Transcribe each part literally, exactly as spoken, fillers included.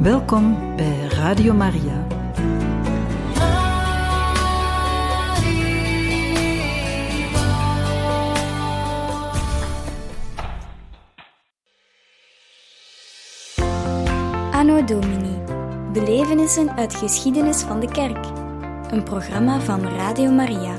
Welkom bij Radio Maria. Anno Domini. Belevenissen uit geschiedenis van de kerk. Een programma van Radio Maria.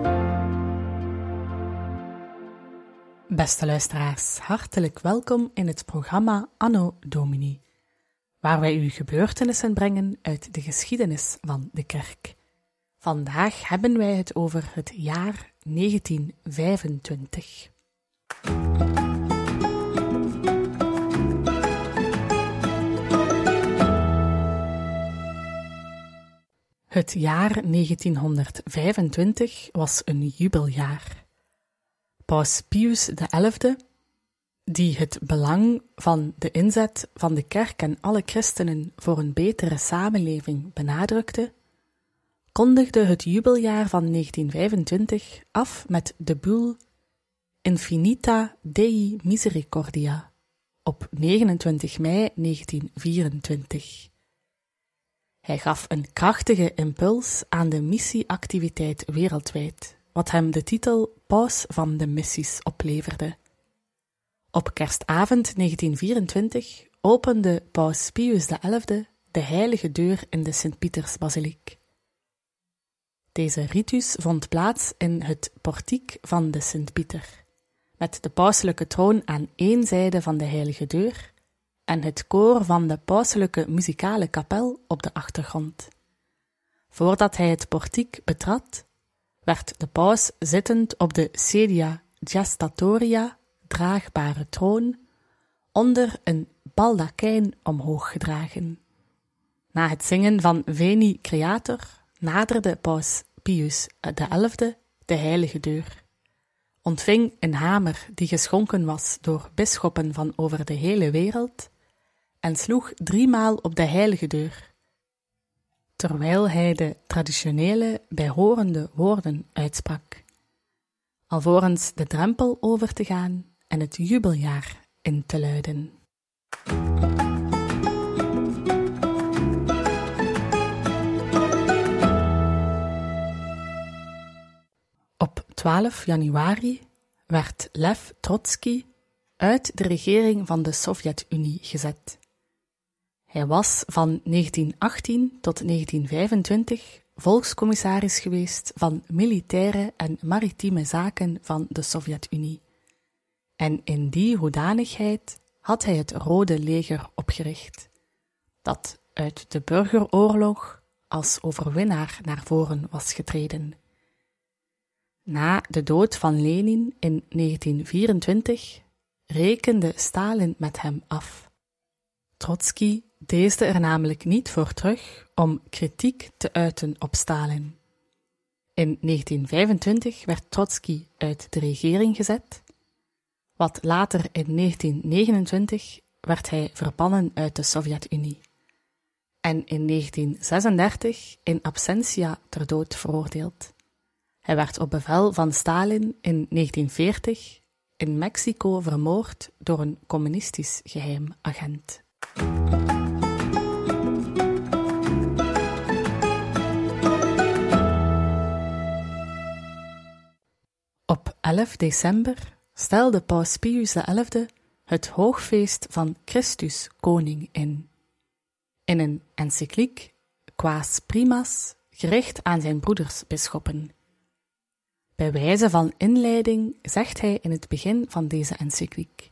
Beste luisteraars, hartelijk welkom in het programma Anno Domini, waar wij u gebeurtenissen brengen uit de geschiedenis van de kerk. Vandaag hebben wij het over het jaar negentien vijfentwintig. Het jaar negentienhonderdvijfentwintig was een jubeljaar. Paus Pius de Elfde, die het belang van de inzet van de kerk en alle christenen voor een betere samenleving benadrukte, kondigde het jubeljaar van negentien vijfentwintig af met de bull Infinita Dei Misericordia op negenentwintig mei negentien vierentwintig. Hij gaf een krachtige impuls aan de missieactiviteit wereldwijd, wat hem de titel Paus van de Missies opleverde. Op kerstavond negentien vierentwintig opende Paus Pius de Elfde de heilige deur in de Sint-Pietersbasiliek. Deze ritus vond plaats in het portiek van de Sint-Pieter, met de pauselijke troon aan één zijde van de heilige deur en het koor van de pauselijke muzikale kapel op de achtergrond. Voordat hij het portiek betrad, werd de paus zittend op de sedia gestatoria, draagbare troon, onder een baldakijn omhoog gedragen. Na het zingen van Veni Creator naderde paus Pius de Elfde de heilige deur, ontving een hamer die geschonken was door bisschoppen van over de hele wereld en sloeg driemaal op de heilige deur, terwijl hij de traditionele bijhorende woorden uitsprak, alvorens de drempel over te gaan en het jubeljaar in te luiden. Op twaalf januari werd Lev Trotsky uit de regering van de Sovjet-Unie gezet. Hij was van negentien achttien tot negentien vijfentwintig volkscommissaris geweest van militaire en maritieme zaken van de Sovjet-Unie. En in die hoedanigheid had hij het Rode Leger opgericht, dat uit de burgeroorlog als overwinnaar naar voren was getreden. Na de dood van Lenin in negentien vierentwintig rekende Stalin met hem af. Trotsky deesde er namelijk niet voor terug om kritiek te uiten op Stalin. In negentien vijfentwintig werd Trotsky uit de regering gezet, wat later in negentien negenentwintig werd hij verbannen uit de Sovjet-Unie en in negentien zesendertig in absentia ter dood veroordeeld. Hij werd op bevel van Stalin in negentien veertig in Mexico vermoord door een communistisch geheim agent. Op elf december stelde Paus Pius de Elfde het hoogfeest van Christus Koning in. In een encycliek, Quas Primas, gericht aan zijn broeders bisschoppen. Bij wijze van inleiding zegt hij in het begin van deze encycliek: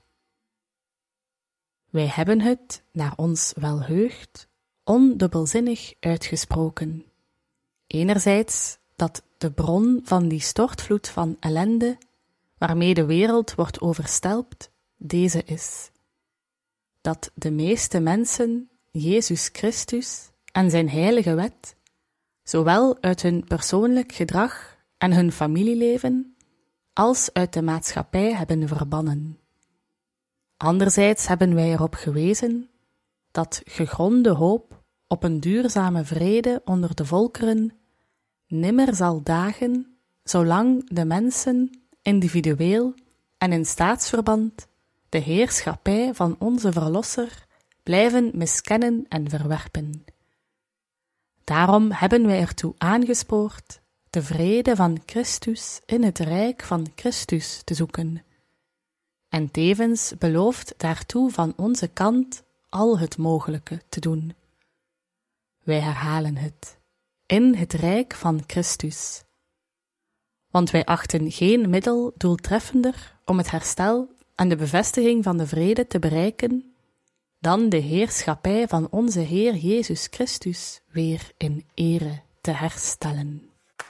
Wij hebben het, naar ons wel heugt, ondubbelzinnig uitgesproken. Enerzijds dat de bron van die stortvloed van ellende, waarmee de wereld wordt overstelpt, deze is: dat de meeste mensen Jezus Christus en zijn heilige wet, zowel uit hun persoonlijk gedrag en hun familieleven, als uit de maatschappij hebben verbannen. Anderzijds hebben wij erop gewezen dat gegronde hoop op een duurzame vrede onder de volkeren nimmer zal dagen, zolang de mensen individueel en in staatsverband de heerschappij van onze Verlosser blijven miskennen en verwerpen. Daarom hebben wij ertoe aangespoord de vrede van Christus in het rijk van Christus te zoeken, en tevens belooft daartoe van onze kant al het mogelijke te doen. Wij herhalen het, in het rijk van Christus. Want wij achten geen middel doeltreffender om het herstel en de bevestiging van de vrede te bereiken dan de heerschappij van onze Heer Jezus Christus weer in ere te herstellen.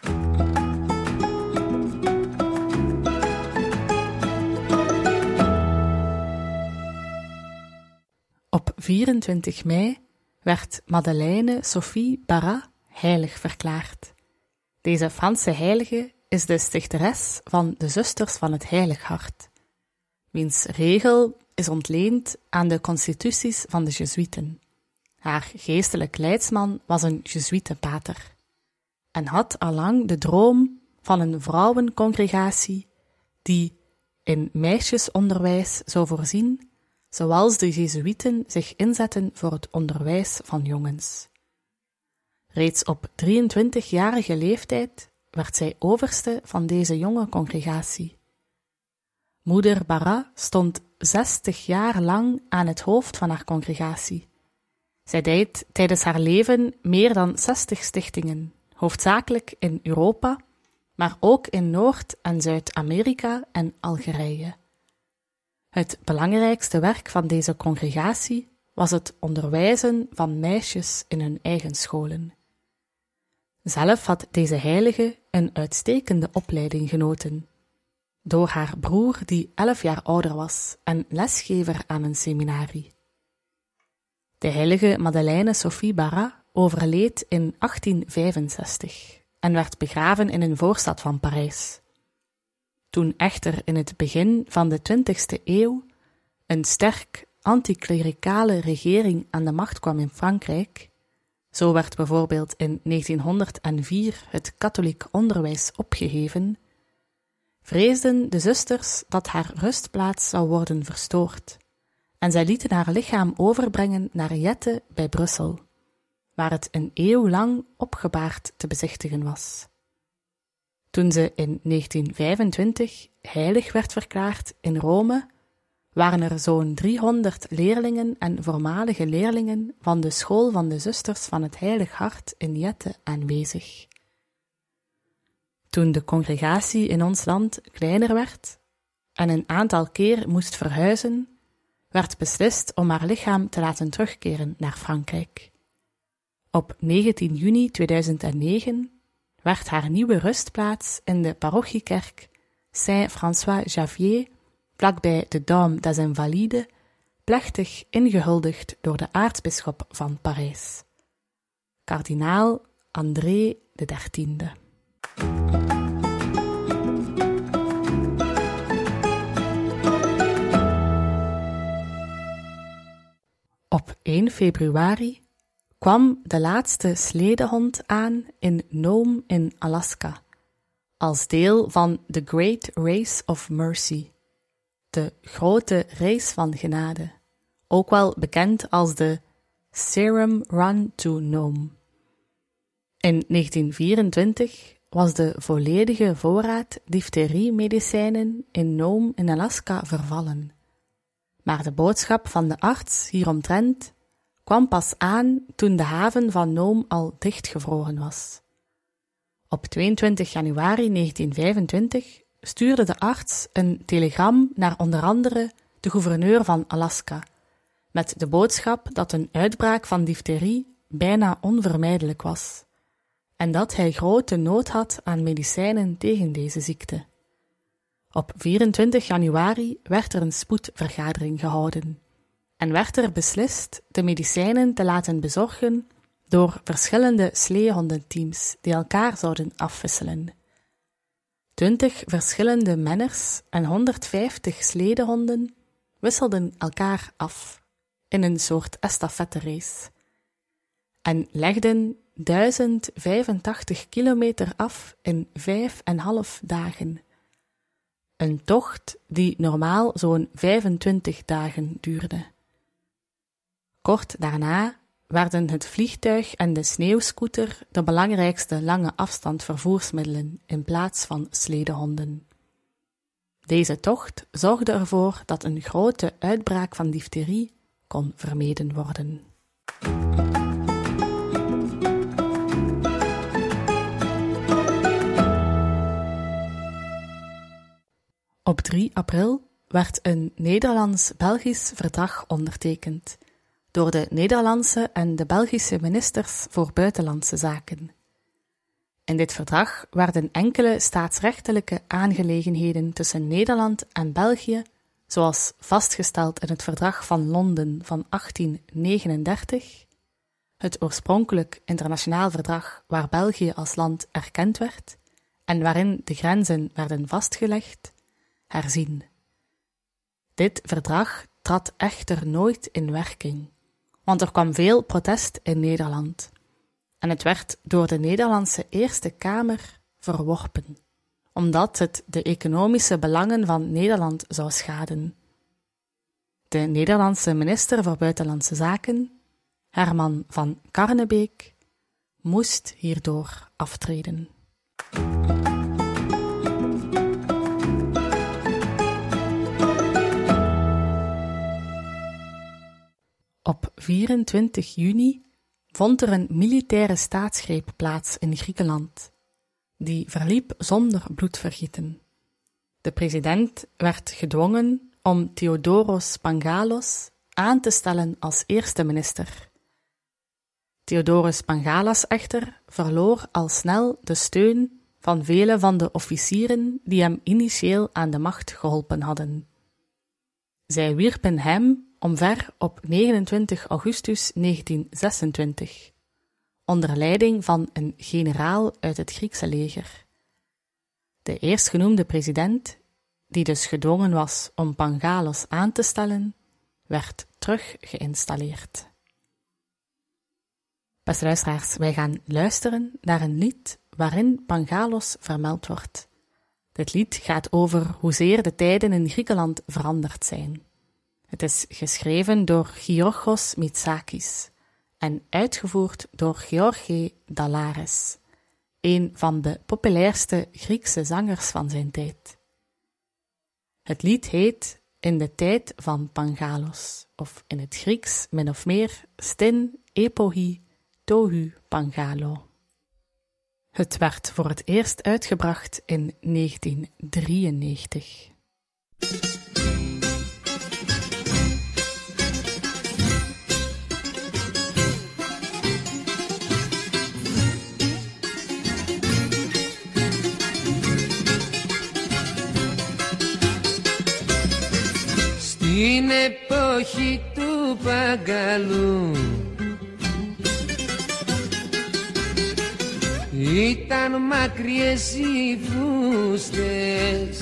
Op vierentwintig mei werd Madeleine Sophie Barras heilig verklaard. Deze Franse heilige is de stichteres van de Zusters van het Heilig Hart, wiens regel is ontleend aan de constituties van de Jezuïeten. Haar geestelijk leidsman was een Jezuïetenpater en had allang de droom van een vrouwencongregatie die in meisjesonderwijs zou voorzien, zoals de Jezuïeten zich inzetten voor het onderwijs van jongens. Reeds op drieëntwintigjarige leeftijd werd zij overste van deze jonge congregatie. Moeder Barras stond zestig jaar lang aan het hoofd van haar congregatie. Zij deed tijdens haar leven meer dan zestig stichtingen, hoofdzakelijk in Europa, maar ook in Noord- en Zuid-Amerika en Algerije. Het belangrijkste werk van deze congregatie was het onderwijzen van meisjes in hun eigen scholen. Zelf had deze heilige een uitstekende opleiding genoten, door haar broer die elf jaar ouder was en lesgever aan een seminarie. De heilige Madeleine Sophie Barras overleed in achttien vijfenzestig en werd begraven in een voorstad van Parijs. Toen echter in het begin van de twintigste eeuw een sterk anticlericale regering aan de macht kwam in Frankrijk, zo werd bijvoorbeeld in negentienhonderdvier het katholiek onderwijs opgeheven, vreesden de zusters dat haar rustplaats zou worden verstoord, en zij lieten haar lichaam overbrengen naar Jette bij Brussel, waar het een eeuw lang opgebaard te bezichtigen was. Toen ze in negentien vijfentwintig heilig werd verklaard in Rome, waren er zo'n driehonderd leerlingen en voormalige leerlingen van de school van de Zusters van het Heilig Hart in Jette aanwezig. Toen de congregatie in ons land kleiner werd en een aantal keer moest verhuizen, werd beslist om haar lichaam te laten terugkeren naar Frankrijk. Op negentien juni tweeduizend negen werd haar nieuwe rustplaats in de parochiekerk Saint-François-Xavier, vlakbij de Dôme des Invalides, plechtig ingehuldigd door de aartsbisschop van Parijs, kardinaal André de dertiende. Op één februari kwam de laatste sledehond aan in Nome in Alaska, als deel van The Great Race of Mercy, de grote race van genade, ook wel bekend als de Serum Run to Nome. In negentien vierentwintig was de volledige voorraad difteriemedicijnen in Nome in Alaska vervallen, maar de boodschap van de arts hieromtrent kwam pas aan toen de haven van Nome al dichtgevroren was. Op tweeëntwintig januari negentien vijfentwintig stuurde de arts een telegram naar onder andere de gouverneur van Alaska, met de boodschap dat een uitbraak van difterie bijna onvermijdelijk was, en dat hij grote nood had aan medicijnen tegen deze ziekte. Op vierentwintig januari werd er een spoedvergadering gehouden en werd er beslist de medicijnen te laten bezorgen door verschillende sleehondenteams die elkaar zouden afwisselen. Twintig verschillende menners en honderdvijftig sledehonden wisselden elkaar af in een soort estafetterace en legden duizend vijfentachtig kilometer af in vijf en half dagen. Een tocht die normaal zo'n vijfentwintig dagen duurde. Kort daarna werden het vliegtuig en de sneeuwscooter de belangrijkste lange afstand vervoersmiddelen in plaats van sledehonden. Deze tocht zorgde ervoor dat een grote uitbraak van difterie kon vermeden worden. Op drie april werd een Nederlands-Belgisch verdrag ondertekend door de Nederlandse en de Belgische ministers voor Buitenlandse Zaken. In dit verdrag werden enkele staatsrechtelijke aangelegenheden tussen Nederland en België, zoals vastgesteld in het Verdrag van Londen van achttien negenendertig, het oorspronkelijk internationaal verdrag waar België als land erkend werd en waarin de grenzen werden vastgelegd, herzien. Dit verdrag trad echter nooit in werking, want er kwam veel protest in Nederland en het werd door de Nederlandse Eerste Kamer verworpen, omdat het de economische belangen van Nederland zou schaden. De Nederlandse minister voor Buitenlandse Zaken, Herman van Karnebeek, moest hierdoor aftreden. Op vierentwintig juni vond er een militaire staatsgreep plaats in Griekenland. Die verliep zonder bloedvergieten. De president werd gedwongen om Theodoros Pangalos aan te stellen als eerste minister. Theodoros Pangalos echter verloor al snel de steun van vele van de officieren die hem initieel aan de macht geholpen hadden. Zij wierpen hem omver op negenentwintig augustus negentien-zesentwintig, onder leiding van een generaal uit het Griekse leger. De eerstgenoemde president, die dus gedwongen was om Pangalos aan te stellen, werd terug geïnstalleerd. Beste luisteraars, wij gaan luisteren naar een lied waarin Pangalos vermeld wordt. Dit lied gaat over hoezeer de tijden in Griekenland veranderd zijn. Het is geschreven door Giorgos Mitsakis en uitgevoerd door George Dallares, een van de populairste Griekse zangers van zijn tijd. Het lied heet In de tijd van Pangalos, of in het Grieks min of meer Stin epohi tohu Pangalo. Het werd voor het eerst uitgebracht in negentien drieënnegentig. Στην εποχή του Παγκαλού ήταν μακριές οι φούστες,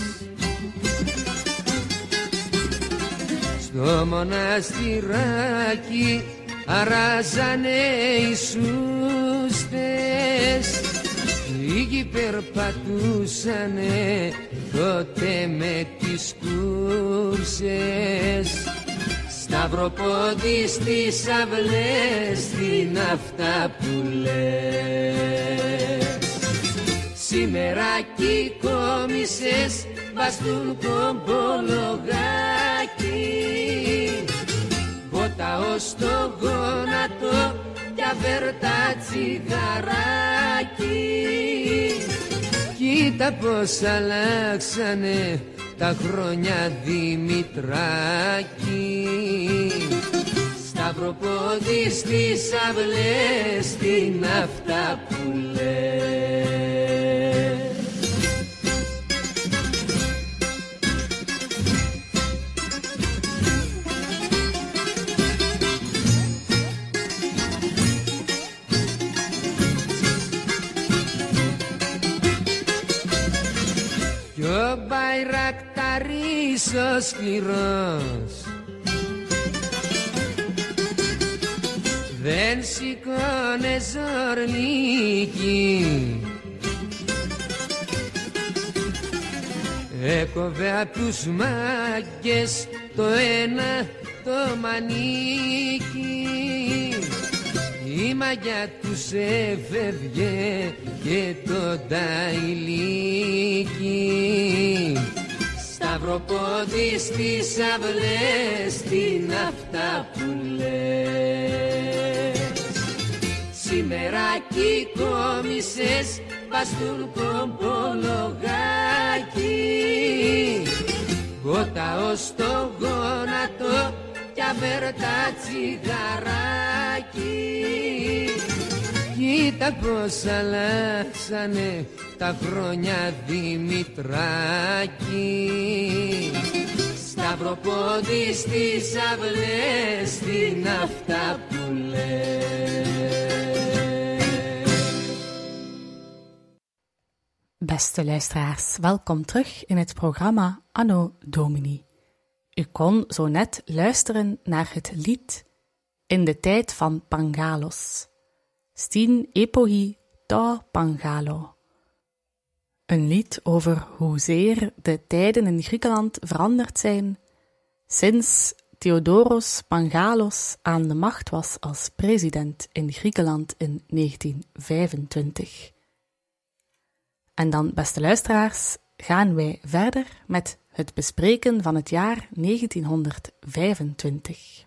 στο μοναστηράκι αράζανε οι σούστες. Λίγοι περπατούσανε τότε με τις κούρσες, σταυροπόδι στις αυλές, τι αυτά που λες. Σήμερα κι κόμισες βαστούν κομπολογάκι, βότα ως το γόνατο κι αβέρτα τσιγαράκι. Κοίτα πως αλλάξανε τα χρόνια, Δημητράκη. Σταυροπόδι στις αυλές, τι αυτά που λες. Κι ο Μπαϊρακταρής ο σκληρός δεν σηκώνε ζορνίκι, έκοβε απ' τους μάγκες το ένα το μανίκι, η μαγιά τους έφευγε και το ταϊλίκι. Σταυροπόδι στις αυλές, τι είναι αυτά που λες. Σήμερα κι κόμισες παστούρκο μπολογάκι, γότα ως το γόνατο κι αβέρτα τσιγαράκι. Κοίτα πως αλλάξανε τα χρόνια, Δημητράκη. Σταυροπόδι στις αυλές, τι είναι αυτά που λες. Beste luisteraars, welkom terug in het programma Anno Domini. U kon zo net luisteren naar het lied In de tijd van Pangalos, Stin epohi to Pangalo. Een lied over hoezeer de tijden in Griekenland veranderd zijn sinds Theodoros Pangalos aan de macht was als president in Griekenland in negentien vijfentwintig. En dan, beste luisteraars, gaan wij verder met het bespreken van het jaar negentienhonderdvijfentwintig.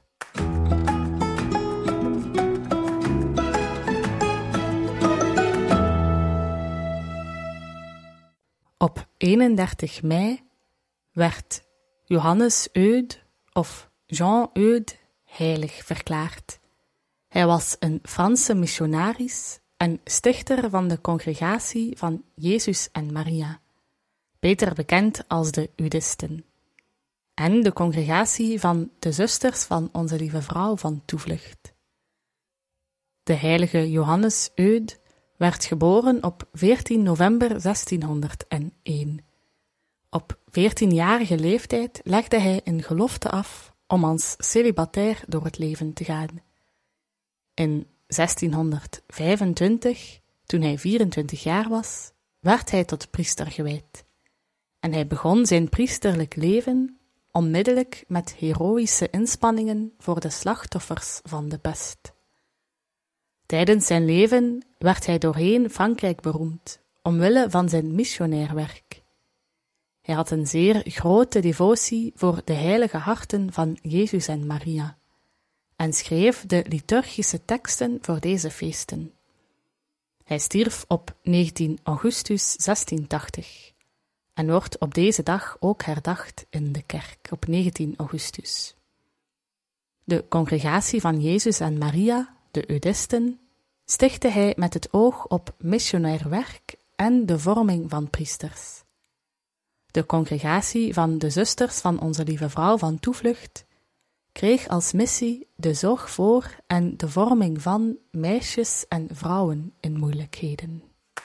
Op eenendertig mei werd Johannes Eudes of Jean Eudes heilig verklaard. Hij was een Franse missionaris en stichter van de congregatie van Jezus en Maria, beter bekend als de Eudisten, en de congregatie van de zusters van Onze Lieve Vrouw van Toevlucht. De heilige Johannes Eudes werd geboren op veertien november zestienhonderdéén. Op veertienjarige leeftijd legde hij een gelofte af om als celibatair door het leven te gaan. In zestienhonderdvijfentwintig, toen hij vierentwintig jaar was, werd hij tot priester gewijd. En hij begon zijn priesterlijk leven onmiddellijk met heroïsche inspanningen voor de slachtoffers van de pest. Tijdens zijn leven werd hij doorheen Frankrijk beroemd, omwille van zijn missionair werk. Hij had een zeer grote devotie voor de heilige harten van Jezus en Maria, en schreef de liturgische teksten voor deze feesten. Hij stierf op negentien augustus zestientachtig en wordt op deze dag ook herdacht in de kerk, op negentien augustus. De congregatie van Jezus en Maria, de Eudisten, stichtte hij met het oog op missionair werk en de vorming van priesters. De congregatie van de zusters van Onze Lieve Vrouw van Toevlucht kreeg als missie de zorg voor en de vorming van meisjes en vrouwen in moeilijkheden.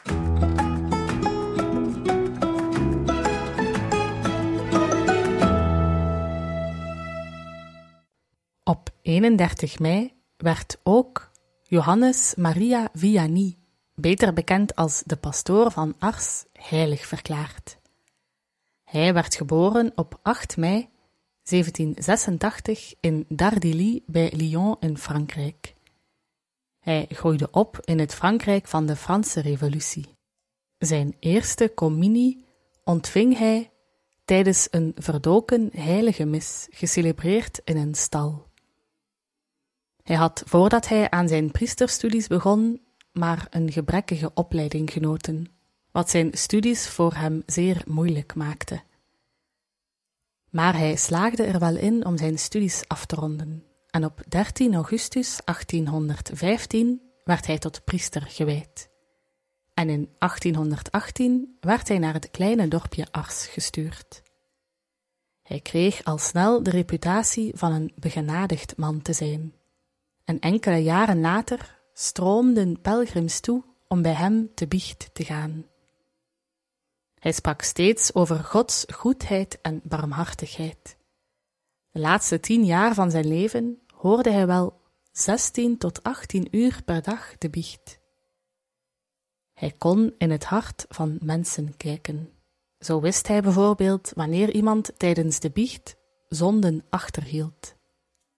Op eenendertig mei werd ook Johannes Maria Vianney, beter bekend als de pastoor van Ars, heilig verklaard. Hij werd geboren op acht mei zeventienhonderdzesentachtig in Dardilly bij Lyon in Frankrijk. Hij groeide op in het Frankrijk van de Franse Revolutie. Zijn eerste communie ontving hij tijdens een verdoken heilige mis, gecelebreerd in een stal. Hij had, voordat hij aan zijn priesterstudies begon, maar een gebrekkige opleiding genoten, wat zijn studies voor hem zeer moeilijk maakte. Maar hij slaagde er wel in om zijn studies af te ronden, en op dertien augustus achttienhonderdvijftien werd hij tot priester gewijd. En in achttienhonderdachttien werd hij naar het kleine dorpje Ars gestuurd. Hij kreeg al snel de reputatie van een begenadigd man te zijn. En enkele jaren later stroomden pelgrims toe om bij hem te biecht te gaan. Hij sprak steeds over Gods goedheid en barmhartigheid. De laatste tien jaar van zijn leven hoorde hij wel zestien tot achttien uur per dag de biecht. Hij kon in het hart van mensen kijken. Zo wist hij bijvoorbeeld wanneer iemand tijdens de biecht zonden achterhield.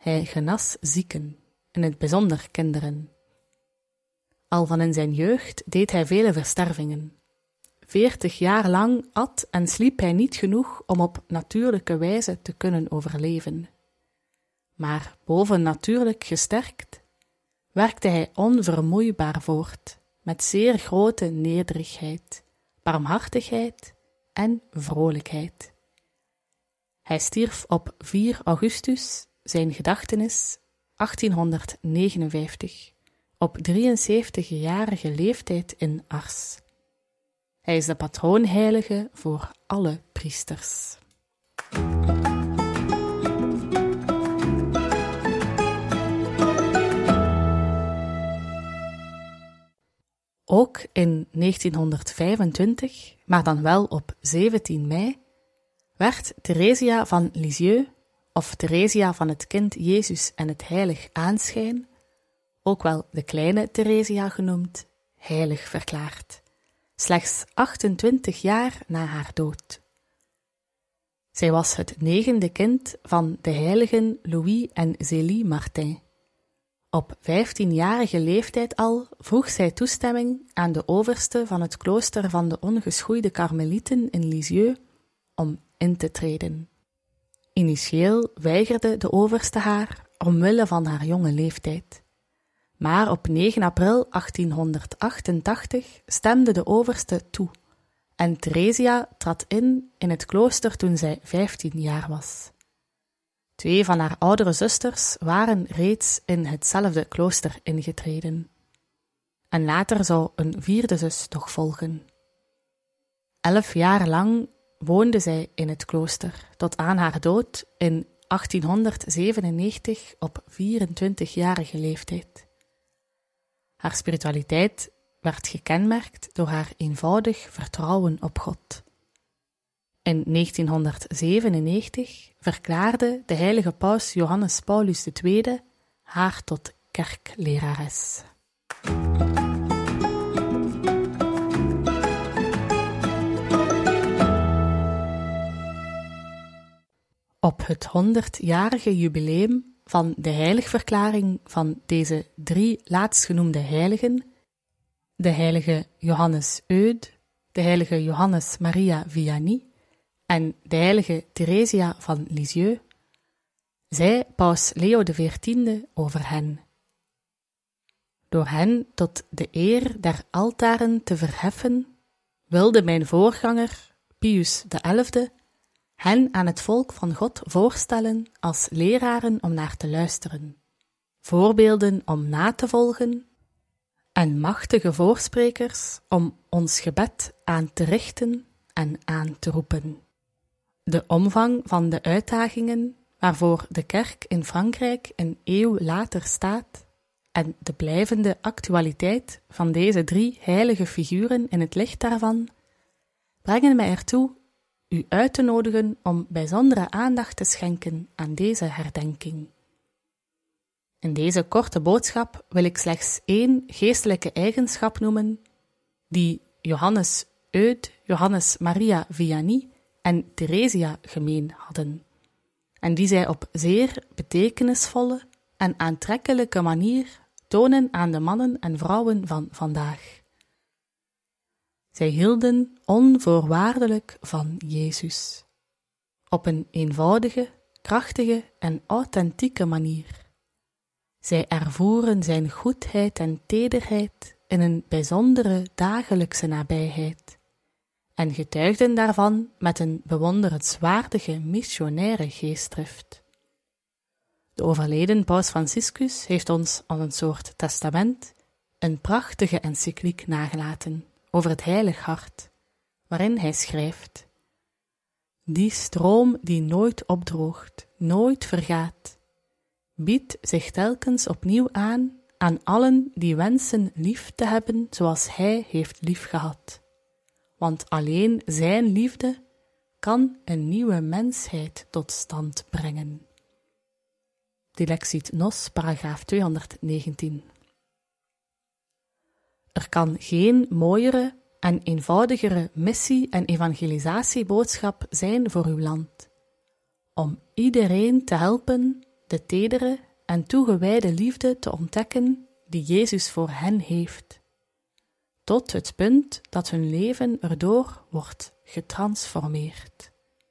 Hij genas zieken, in het bijzonder kinderen. Al van in zijn jeugd deed hij vele verstervingen. Veertig jaar lang at en sliep hij niet genoeg om op natuurlijke wijze te kunnen overleven. Maar bovennatuurlijk gesterkt, werkte hij onvermoeibaar voort, met zeer grote nederigheid, barmhartigheid en vrolijkheid. Hij stierf op vier augustus, zijn gedachtenis, achttienhonderdnegenenvijftig, op drieënzeventigjarige leeftijd in Ars. Hij is de patroonheilige voor alle priesters. Ook in negentienhonderdvijfentwintig, maar dan wel op zeventien mei, werd Theresia van Lisieux, of Theresia van het Kind Jezus en het Heilig Aanschijn, ook wel de kleine Theresia genoemd, heilig verklaard, slechts achtentwintig jaar na haar dood. Zij was het negende kind van de heiligen Louis en Zélie Martin. Op vijftienjarige leeftijd al vroeg zij toestemming aan de overste van het klooster van de ongeschoeide Karmelieten in Lisieux om in te treden. Initieel weigerde de overste haar omwille van haar jonge leeftijd. Maar op negen april achttienhonderdachtentachtig stemde de overste toe en Theresia trad in in het klooster toen zij vijftien jaar was. Twee van haar oudere zusters waren reeds in hetzelfde klooster ingetreden. En later zou een vierde zus nog volgen. Elf jaar lang woonde zij in het klooster, tot aan haar dood in achttienhonderdzevenennegentig op vierentwintigjarige leeftijd. Haar spiritualiteit werd gekenmerkt door haar eenvoudig vertrouwen op God. In negentienhonderdzevenennegentig verklaarde de heilige paus Johannes Paulus de Tweede haar tot kerklerares. Op het honderdjarige jubileum van de heiligverklaring van deze drie laatstgenoemde heiligen, de heilige Johannes Eudes, de heilige Johannes Maria Vianney en de heilige Theresia van Lisieux, zei paus Leo de veertiende over hen. Door hen tot de eer der altaren te verheffen, wilde mijn voorganger, Pius de elfde, hen aan het volk van God voorstellen als leraren om naar te luisteren, voorbeelden om na te volgen en machtige voorsprekers om ons gebed aan te richten en aan te roepen. De omvang van de uitdagingen waarvoor de kerk in Frankrijk een eeuw later staat en de blijvende actualiteit van deze drie heilige figuren in het licht daarvan, brengen mij ertoe u uit te nodigen om bijzondere aandacht te schenken aan deze herdenking. In deze korte boodschap wil ik slechts één geestelijke eigenschap noemen die Johannes Eudes, Johannes Maria Vianney en Theresia gemeen hadden, en die zij op zeer betekenisvolle en aantrekkelijke manier tonen aan de mannen en vrouwen van vandaag. Zij hielden onvoorwaardelijk van Jezus, op een eenvoudige, krachtige en authentieke manier. Zij ervoeren zijn goedheid en tederheid in een bijzondere dagelijkse nabijheid en getuigden daarvan met een bewonderenswaardige missionaire geestdrift. De overleden paus Franciscus heeft ons als een soort testament een prachtige encycliek nagelaten over het heilig hart, waarin hij schrijft: die stroom die nooit opdroogt, nooit vergaat, biedt zich telkens opnieuw aan aan allen die wensen lief te hebben zoals hij heeft liefgehad. Want alleen zijn liefde kan een nieuwe mensheid tot stand brengen. Dilexit Nos, paragraaf tweehonderdnegentien. Er kan geen mooiere en eenvoudigere missie- en evangelisatieboodschap zijn voor uw land, om iedereen te helpen de tedere en toegewijde liefde te ontdekken die Jezus voor hen heeft, tot het punt dat hun leven erdoor wordt getransformeerd.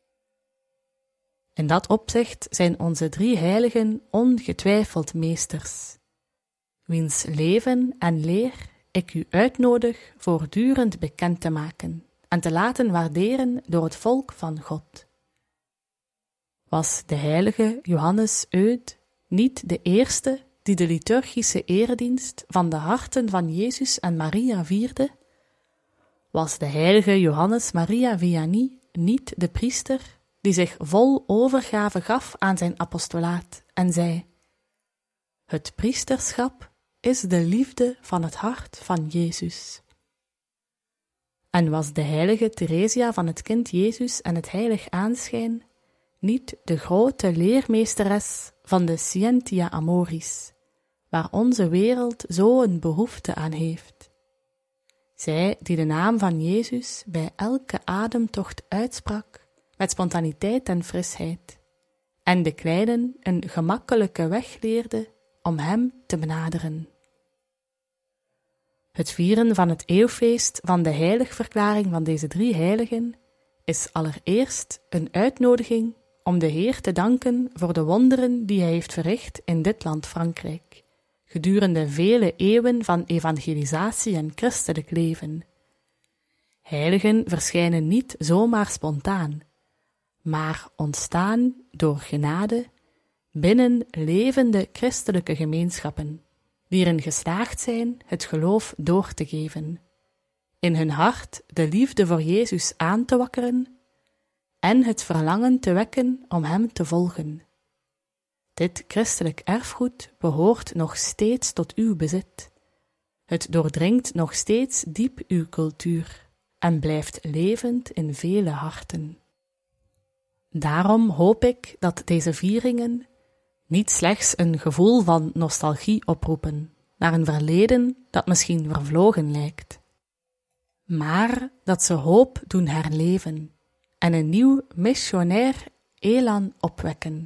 In dat opzicht zijn onze drie heiligen ongetwijfeld meesters, wiens leven en leer ik u uitnodig voortdurend bekend te maken en te laten waarderen door het volk van God. Was de heilige Johannes Eudes niet de eerste die de liturgische eredienst van de harten van Jezus en Maria vierde? Was de heilige Johannes Maria Vianney niet de priester die zich vol overgave gaf aan zijn apostolaat en zei: het priesterschap is de liefde van het hart van Jezus? En was de heilige Theresia van het kind Jezus en het heilig aanschijn niet de grote leermeesteres van de Scientia Amoris, waar onze wereld zo een behoefte aan heeft? Zij die de naam van Jezus bij elke ademtocht uitsprak met spontaniteit en frisheid, en de kleinen een gemakkelijke weg leerde om hem te benaderen. Het vieren van het eeuwfeest van de heiligverklaring van deze drie heiligen is allereerst een uitnodiging om de Heer te danken voor de wonderen die hij heeft verricht in dit land Frankrijk, gedurende vele eeuwen van evangelisatie en christelijk leven. Heiligen verschijnen niet zomaar spontaan, maar ontstaan door genade binnen levende christelijke gemeenschappen, die erin geslaagd zijn het geloof door te geven, in hun hart de liefde voor Jezus aan te wakkeren en het verlangen te wekken om hem te volgen. Dit christelijk erfgoed behoort nog steeds tot uw bezit. Het doordringt nog steeds diep uw cultuur en blijft levend in vele harten. Daarom hoop ik dat deze vieringen niet slechts een gevoel van nostalgie oproepen naar een verleden dat misschien vervlogen lijkt, maar dat ze hoop doen herleven en een nieuw missionair elan opwekken.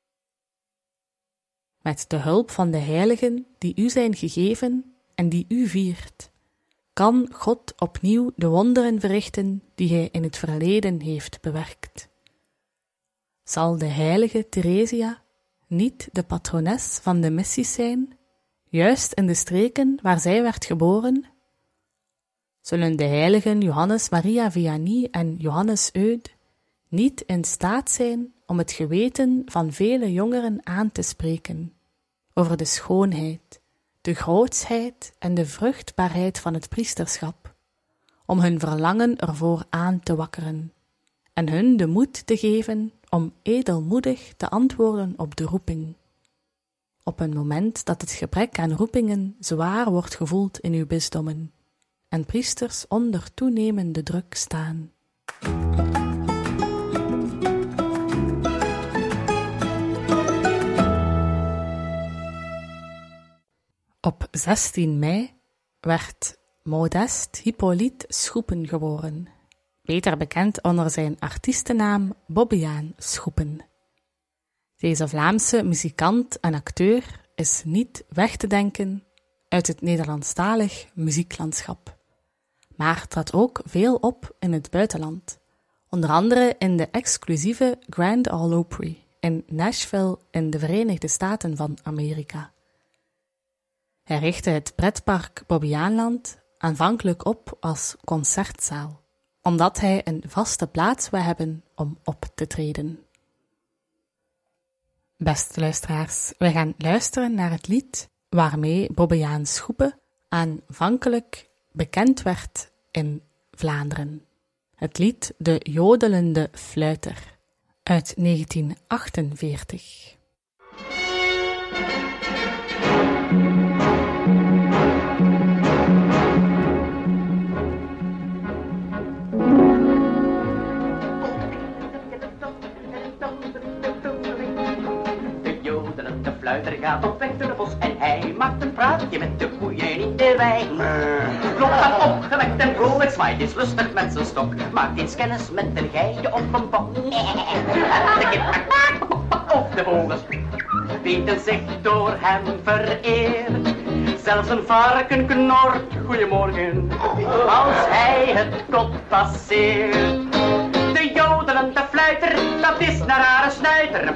Met de hulp van de heiligen die u zijn gegeven en die u viert, kan God opnieuw de wonderen verrichten die hij in het verleden heeft bewerkt. Zal de heilige Theresia niet de patrones van de missies zijn, juist in de streken waar zij werd geboren? Zullen de heiligen Johannes Maria Vianney en Johannes Eudes niet in staat zijn om het geweten van vele jongeren aan te spreken over de schoonheid, de grootsheid en de vruchtbaarheid van het priesterschap, om hun verlangen ervoor aan te wakkeren en hun de moed te geven om edelmoedig te antwoorden op de roeping, op een moment dat het gebrek aan roepingen zwaar wordt gevoeld in uw bisdommen en priesters onder toenemende druk staan. Op zestien mei werd Modest Hippolyte Schoepen geboren, beter bekend onder zijn artiestennaam Bobbejaan Schoepen. Deze Vlaamse muzikant en acteur is niet weg te denken uit het Nederlandstalig muzieklandschap, maar trad ook veel op in het buitenland, onder andere in de exclusieve Grand Ole Opry in Nashville in de Verenigde Staten van Amerika. Hij richtte het pretpark Bobbejaanland aanvankelijk op als concertzaal, omdat hij een vaste plaats wou hebben om op te treden. Beste luisteraars, wij gaan luisteren naar het lied waarmee Bobbejaan Schoepen aanvankelijk bekend werd in Vlaanderen. Het lied De Jodelende Fluiter uit negentien achtenveertig. Er gaat op weg door de bos en hij maakt een praatje met de koeien in de wei. Loopt dan opgewekt en vrolijk, zwaait is lustig met zijn stok. Maakt eens kennis met een geitje op een bok. De kip of de vogels. weten zich door hem vereerd. Zelfs een varken knort, goeiemorgen, als hij het kot passeert. De jodelende fluiter, dat is naar rare snuiter.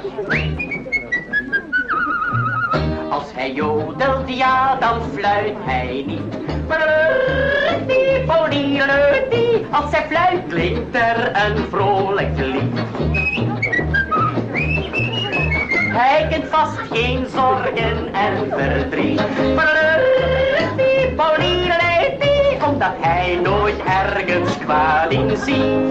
Als hij jodelt, ja, dan fluit hij niet. Als hij fluit, klinkt er een vrolijk lied. Hij kent vast geen zorgen en verdriet. Omdat hij nooit ergens kwaad in ziet.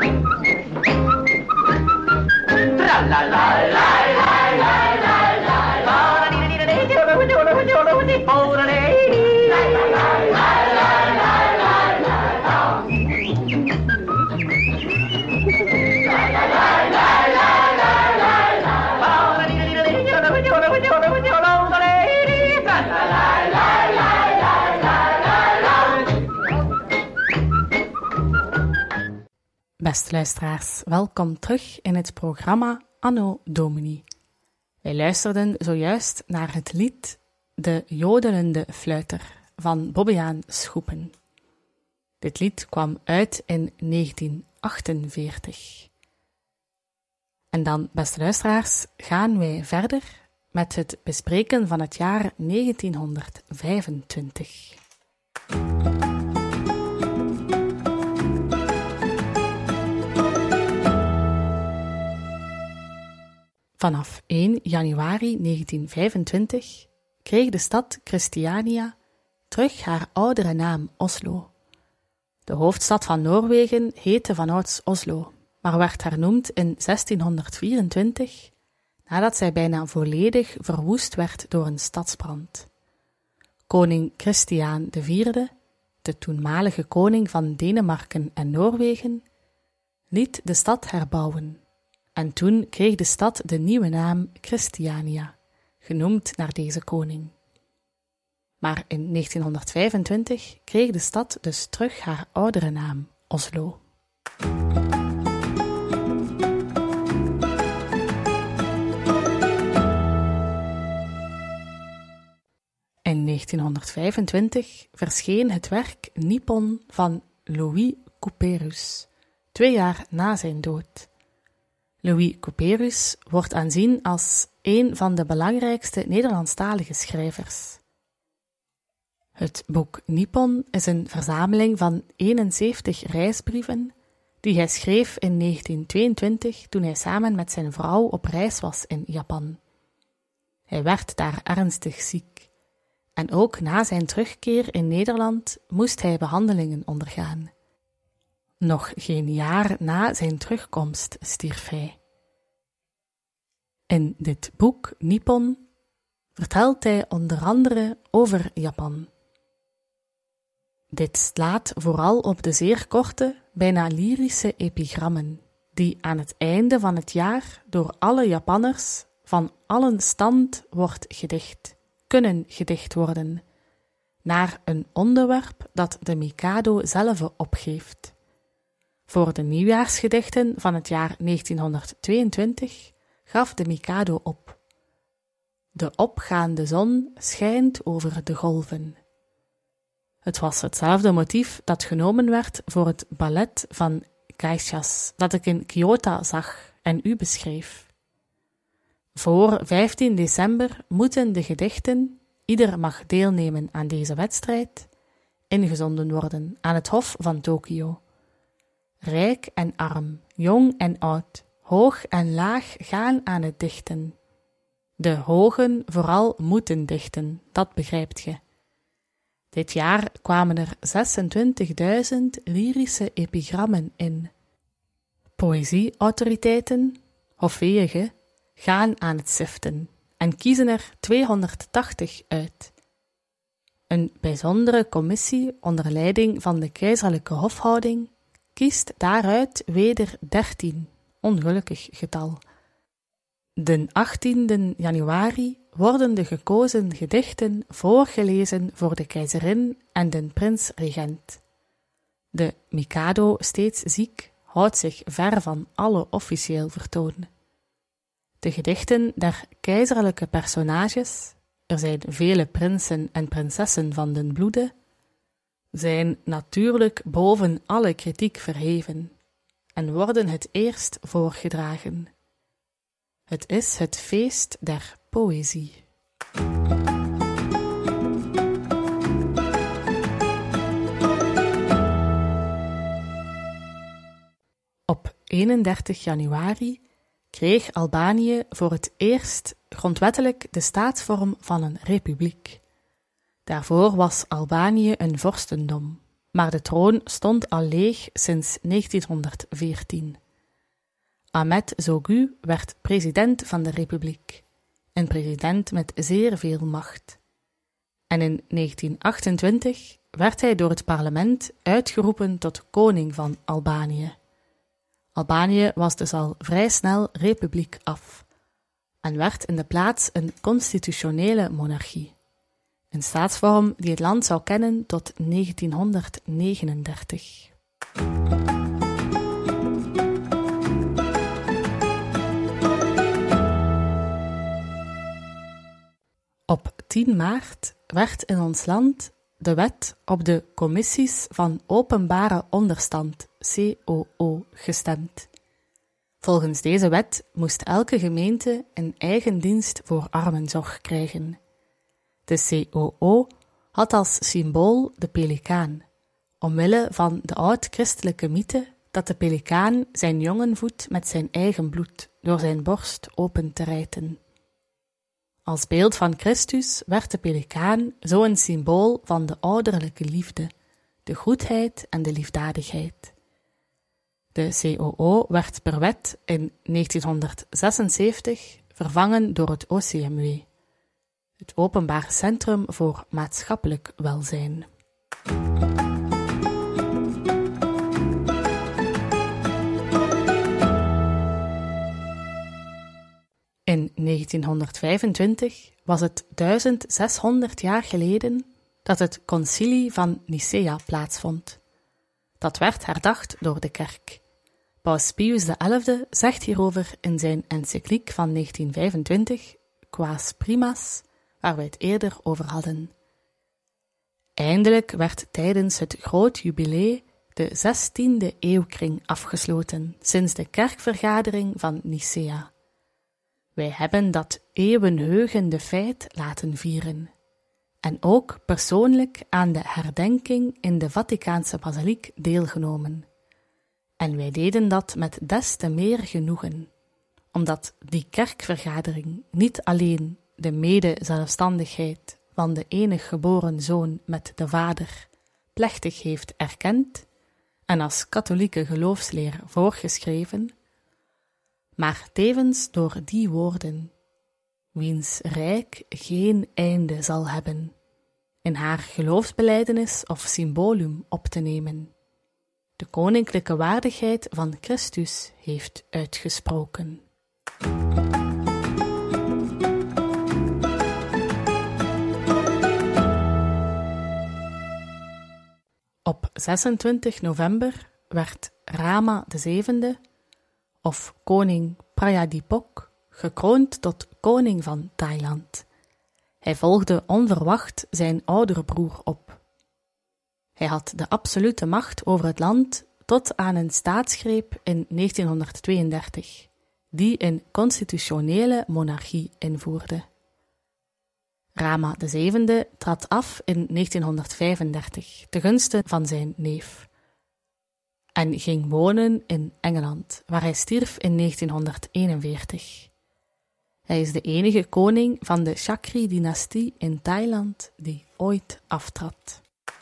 Beste luisteraars, welkom terug in het programma Anno Domini. Wij luisterden zojuist naar het lied De Jodelende Fluiter van Bobbejaan Schoepen. Dit lied kwam uit in negentien achtenveertig. En dan, beste luisteraars, gaan wij verder met het bespreken van het jaar negentienhonderdvijfentwintig. Vanaf één januari negentienhonderdvijfentwintig kreeg de stad Christiania terug haar oudere naam Oslo. De hoofdstad van Noorwegen heette vanouds Oslo, maar werd hernoemd in zestienhonderdvierentwintig nadat zij bijna volledig verwoest werd door een stadsbrand. Koning Christiaan de Vierde, de toenmalige koning van Denemarken en Noorwegen, liet de stad herbouwen. En toen kreeg de stad de nieuwe naam Christiania, genoemd naar deze koning. Maar in negentienhonderdvijfentwintig kreeg de stad dus terug haar oudere naam, Oslo. In negentienhonderdvijfentwintig verscheen het werk Nippon van Louis Couperus, twee jaar na zijn dood. Louis Couperus wordt aanzien als een van de belangrijkste Nederlandstalige schrijvers. Het boek Nippon is een verzameling van eenenzeventig reisbrieven die hij schreef in negentienhonderdtweeëntwintig toen hij samen met zijn vrouw op reis was in Japan. Hij werd daar ernstig ziek en ook na zijn terugkeer in Nederland moest hij behandelingen ondergaan. Nog geen jaar na zijn terugkomst stierf hij. In dit boek Nippon vertelt hij onder andere over Japan. Dit slaat vooral op de zeer korte, bijna lyrische epigrammen, die aan het einde van het jaar door alle Japanners van allen stand wordt gedicht, kunnen gedicht worden, naar een onderwerp dat de Mikado zelf opgeeft. Voor de nieuwjaarsgedichten van het jaar negentienhonderdtweeëntwintig gaf de Mikado op. De opgaande zon schijnt over de golven. Het was hetzelfde motief dat genomen werd voor het ballet van Geishas dat ik in Kyoto zag en u beschreef. Voor vijftien december moeten de gedichten, ieder mag deelnemen aan deze wedstrijd, ingezonden worden aan het Hof van Tokio. Rijk en arm, jong en oud, hoog en laag gaan aan het dichten. De hogen vooral moeten dichten, dat begrijpt ge. Dit jaar kwamen er zesentwintigduizend lyrische epigrammen in. Poëzieautoriteiten, hofweeën, gaan aan het siften en kiezen er tweehonderdtachtig uit. Een bijzondere commissie onder leiding van de keizerlijke hofhouding kiest daaruit weder dertien, ongelukkig getal. Den achttiende januari worden de gekozen gedichten voorgelezen voor de keizerin en den prins-regent. De Mikado, steeds ziek, houdt zich ver van alle officieel vertoon. De gedichten der keizerlijke personages, er zijn vele prinsen en prinsessen van den bloede, zijn natuurlijk boven alle kritiek verheven en worden het eerst voorgedragen. Het is het feest der poëzie. Op eenendertig januari kreeg Albanië voor het eerst grondwettelijk de staatsvorm van een republiek. Daarvoor was Albanië een vorstendom, maar de troon stond al leeg sinds negentienhonderdveertien. Ahmet Zogu werd president van de republiek, een president met zeer veel macht. En in negentien achtentwintig werd hij door het parlement uitgeroepen tot koning van Albanië. Albanië was dus al vrij snel republiek af en werd in de plaats een constitutionele monarchie, een staatsvorm die het land zou kennen tot negentienhonderdnegenendertig. Op tien maart werd in ons land de wet op de commissies van openbare onderstand, C O O, gestemd. Volgens deze wet moest elke gemeente een eigen dienst voor armenzorg krijgen. De C O O had als symbool de pelikaan, omwille van de oud-christelijke mythe dat de pelikaan zijn jongen voedt met zijn eigen bloed door zijn borst open te rijten. Als beeld van Christus werd de pelikaan zo een symbool van de ouderlijke liefde, de goedheid en de liefdadigheid. De C O O werd per wet in negentienhonderdzesenzeventig vervangen door het O C M W, het Openbaar Centrum voor Maatschappelijk Welzijn. In negentienhonderdvijfentwintig was het duizendzeshonderd jaar geleden dat het concilie van Nicea plaatsvond. Dat werd herdacht door de kerk. Paus Pius de elfde zegt hierover in zijn encycliek van negentien vijfentwintig, Quas Primas, waar wij het eerder over hadden. Eindelijk werd tijdens het groot jubilee de zestiende eeuwkring afgesloten, sinds de kerkvergadering van Nicea. Wij hebben dat eeuwenheugende feit laten vieren en ook persoonlijk aan de herdenking in de Vaticaanse basiliek deelgenomen. En wij deden dat met des te meer genoegen, omdat die kerkvergadering niet alleen de mede-zelfstandigheid van de enig geboren zoon met de vader plechtig heeft erkend en als katholieke geloofsleer voorgeschreven, maar tevens door die woorden, wiens rijk geen einde zal hebben, in haar geloofsbelijdenis of symbolum op te nemen, de koninklijke waardigheid van Christus heeft uitgesproken. Op zesentwintig november werd Rama de zevende, of koning Prayadipok, gekroond tot koning van Thailand. Hij volgde onverwacht zijn oudere broer op. Hij had de absolute macht over het land tot aan een staatsgreep in negentienhonderdtweeëndertig, die een constitutionele monarchie invoerde. Rama de zevende trad af in negentienhonderdvijfendertig ten gunste van zijn neef en ging wonen in Engeland, waar hij stierf in negentienhonderdeenenveertig. Hij is de enige koning van de Chakri-dynastie in Thailand die ooit aftrad.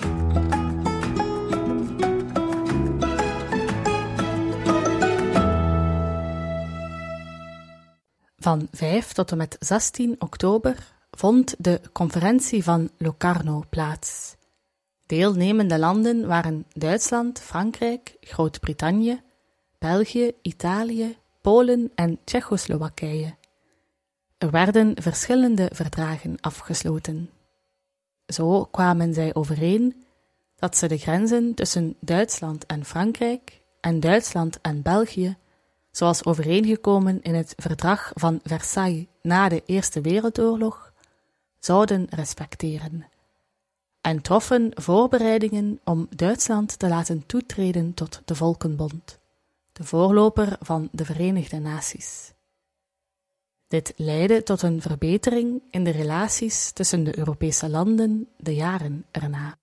Van vijf tot en met zestien oktober vond de conferentie van Locarno plaats. Deelnemende landen waren Duitsland, Frankrijk, Groot-Brittannië, België, Italië, Polen en Tsjechoslowakije. Er werden verschillende verdragen afgesloten. Zo kwamen zij overeen dat ze de grenzen tussen Duitsland en Frankrijk en Duitsland en België zoals overeengekomen in het Verdrag van Versailles na de Eerste Wereldoorlog, zouden respecteren en troffen voorbereidingen om Duitsland te laten toetreden tot de Volkenbond, de voorloper van de Verenigde Naties. Dit leidde tot een verbetering in de relaties tussen de Europese landen de jaren erna.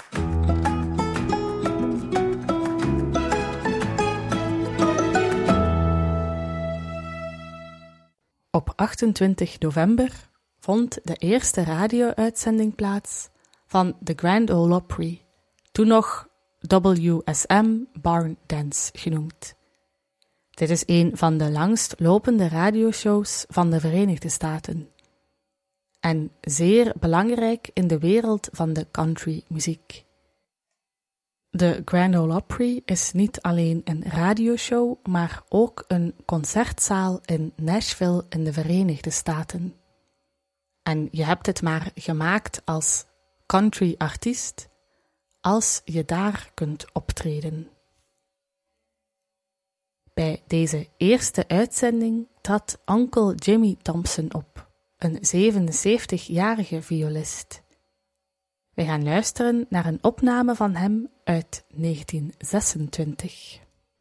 Op achtentwintig november vond de eerste radio-uitzending plaats van de Grand Ole Opry, toen nog W S M Barn Dance genoemd. Dit is een van de langst lopende radioshows van de Verenigde Staten en zeer belangrijk in de wereld van de countrymuziek. De Grand Ole Opry is niet alleen een radioshow, maar ook een concertzaal in Nashville in de Verenigde Staten. En je hebt het maar gemaakt als country-artiest als je daar kunt optreden. Bij deze eerste uitzending trad Uncle Jimmy Thompson op, een zevenenzeventigjarige violist. We gaan luisteren naar een opname van hem uit negentien zesentwintig.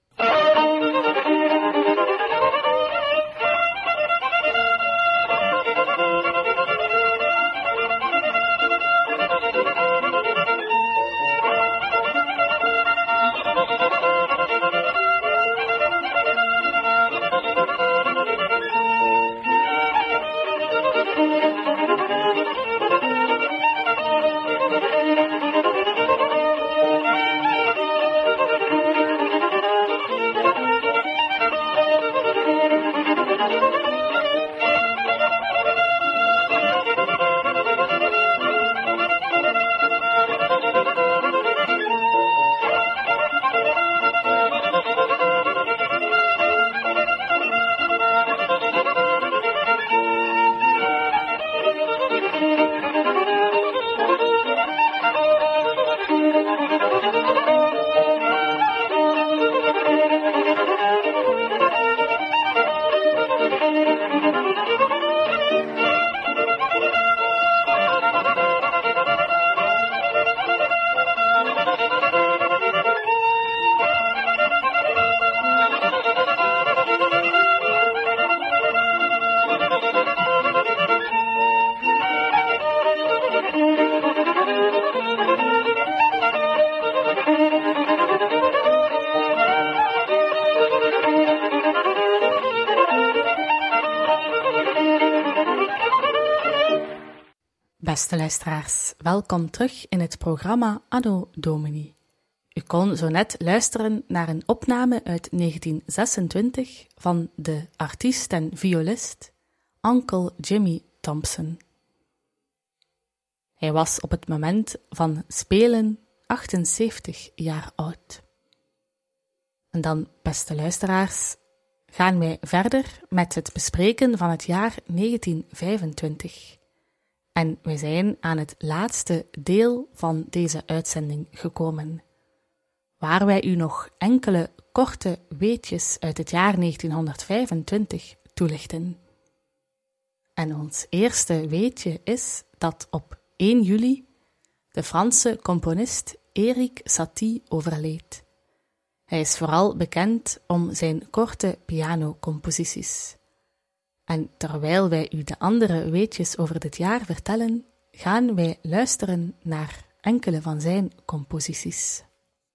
Beste luisteraars, welkom terug in het programma Anno Domini. U kon zo net luisteren naar een opname uit negentien zesentwintig van de artiest en violist Uncle Jimmy Thompson. Hij was op het moment van spelen achtenzeventig jaar oud. En dan, beste luisteraars, gaan wij verder met het bespreken van het jaar negentien vijfentwintig. En wij zijn aan het laatste deel van deze uitzending gekomen, waar wij u nog enkele korte weetjes uit het jaar negentienhonderdvijfentwintig toelichten. En ons eerste weetje is dat op één juli de Franse componist Erik Satie overleed. Hij is vooral bekend om zijn korte pianocomposities. En terwijl wij u de andere weetjes over dit jaar vertellen, gaan wij luisteren naar enkele van zijn composities.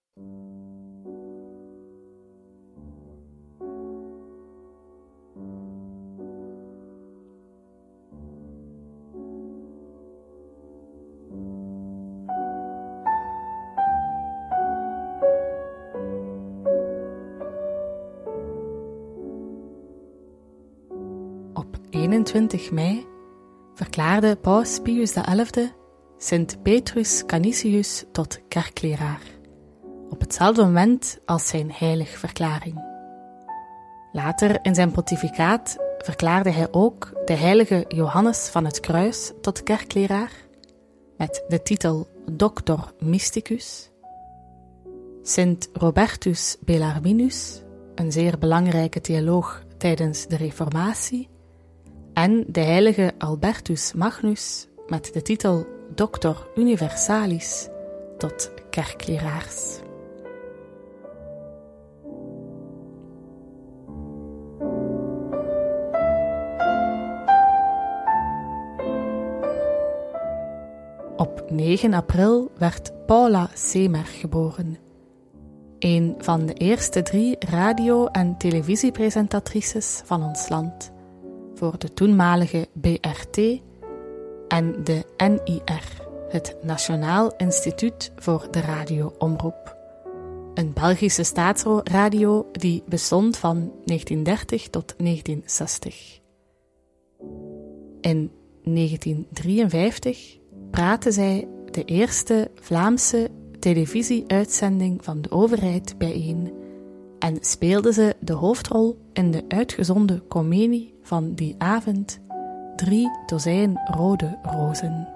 eenentwintig mei verklaarde Paus Pius de elfde Sint Petrus Canisius tot kerkleraar, op hetzelfde moment als zijn heiligverklaring. Later in zijn pontificaat verklaarde hij ook de heilige Johannes van het Kruis tot kerkleraar, met de titel Doctor Mysticus, Sint Robertus Bellarminus een zeer belangrijke theoloog tijdens de Reformatie, en de heilige Albertus Magnus met de titel Doctor Universalis tot kerkleraars. Op negen april werd Paula Semer geboren, een van de eerste drie radio- en televisiepresentatrices van ons land, voor de toenmalige B R T en de N I R, het Nationaal Instituut voor de Radio-omroep, een Belgische staatsradio die bestond van negentien dertig tot negentien zestig. In negentien drieënvijftig praatte zij de eerste Vlaamse televisieuitzending van de overheid bijeen en speelde ze de hoofdrol in de uitgezonden komedie van die avond Drie dozijn rode rozen.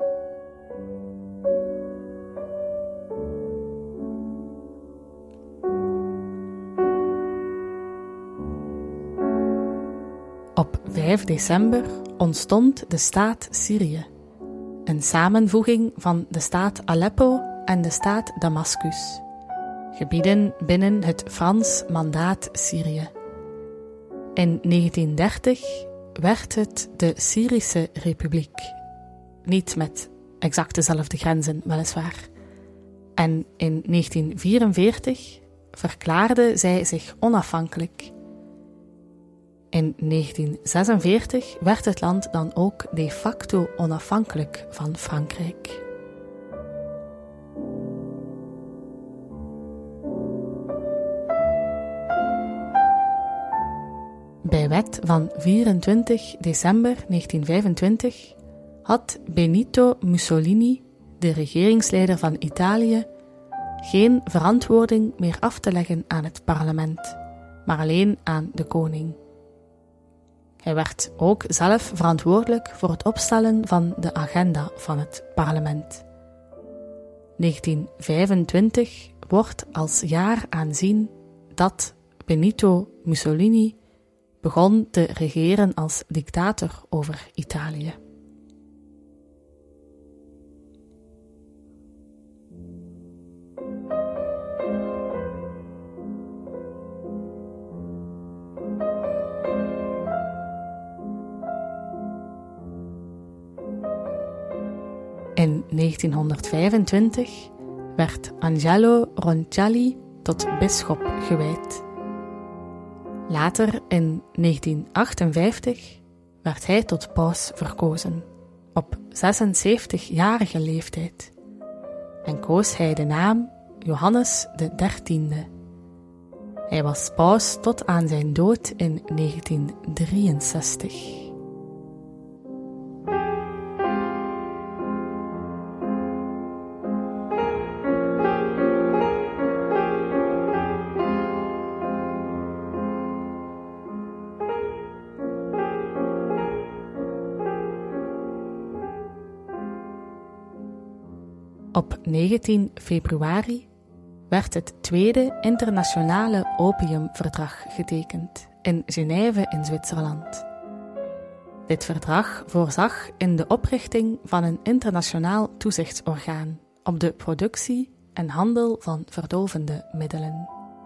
Op vijf december ontstond de staat Syrië, een samenvoeging van de staat Aleppo en de staat Damascus, gebieden binnen het Frans mandaat Syrië. In negentien dertig werd het de Syrische Republiek, niet met exact dezelfde grenzen weliswaar. En in negentien vierenveertig verklaarde zij zich onafhankelijk. In negentien zesenveertig werd het land dan ook de facto onafhankelijk van Frankrijk. Bij wet van vierentwintig december negentien vijfentwintig had Benito Mussolini, de regeringsleider van Italië, geen verantwoording meer af te leggen aan het parlement, maar alleen aan de koning. Hij werd ook zelf verantwoordelijk voor het opstellen van de agenda van het parlement. negentien vijfentwintig wordt als jaar aanzien dat Benito Mussolini begon te regeren als dictator over Italië. In negentienhonderdvijfentwintig werd Angelo Roncalli tot bisschop gewijd. Later, in negentien achtenvijftig, werd hij tot paus verkozen, op zesenzeventigjarige leeftijd, en koos hij de naam Johannes de dertiende. Hij was paus tot aan zijn dood in negentien drieënzestig. Op negentien februari werd het tweede internationale opiumverdrag getekend in Genève in Zwitserland. Dit verdrag voorzag in de oprichting van een internationaal toezichtsorgaan op de productie en handel van verdovende middelen.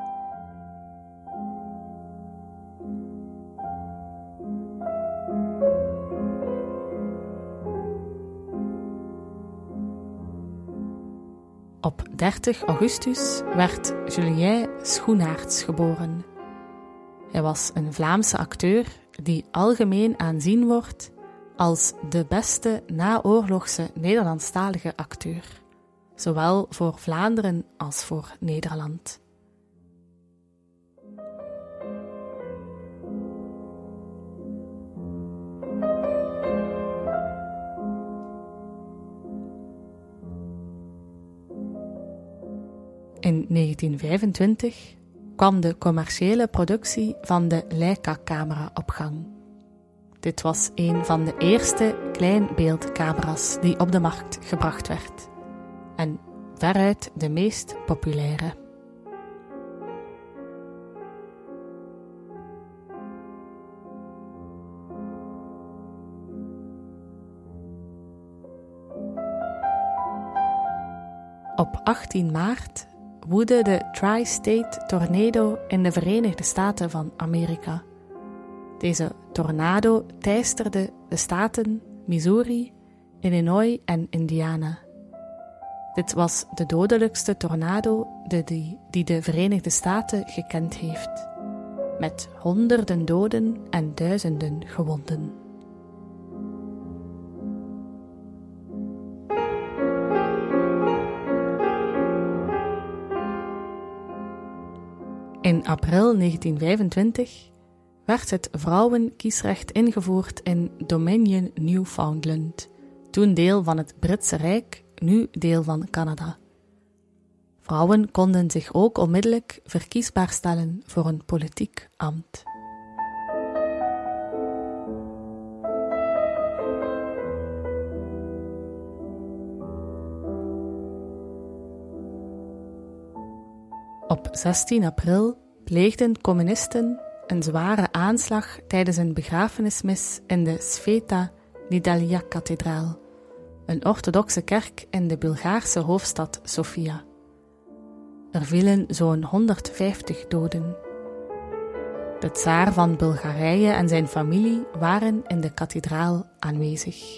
Op dertig augustus werd Julien Schoenaerts geboren. Hij was een Vlaamse acteur die algemeen aanzien wordt als de beste naoorlogse Nederlandstalige acteur, zowel voor Vlaanderen als voor Nederland. In negentien vijfentwintig kwam de commerciële productie van de Leica-camera op gang. Dit was een van de eerste kleinbeeldcamera's die op de markt gebracht werd, en veruit de meest populaire. Op achttien maart woedde de Tri-State Tornado in de Verenigde Staten van Amerika. Deze tornado teisterde de staten Missouri, Illinois en Indiana. Dit was de dodelijkste tornado die, die de Verenigde Staten gekend heeft, met honderden doden en duizenden gewonden. In april negentien vijfentwintig werd het vrouwenkiesrecht ingevoerd in Dominion Newfoundland, toen deel van het Britse Rijk, nu deel van Canada. Vrouwen konden zich ook onmiddellijk verkiesbaar stellen voor een politiek ambt. Op zestien april pleegden communisten een zware aanslag tijdens een begrafenismis in de Sveta Nedelja-kathedraal, een orthodoxe kerk in de Bulgaarse hoofdstad Sofia. Er vielen zo'n honderdvijftig doden. De tsaar van Bulgarije en zijn familie waren in de kathedraal aanwezig.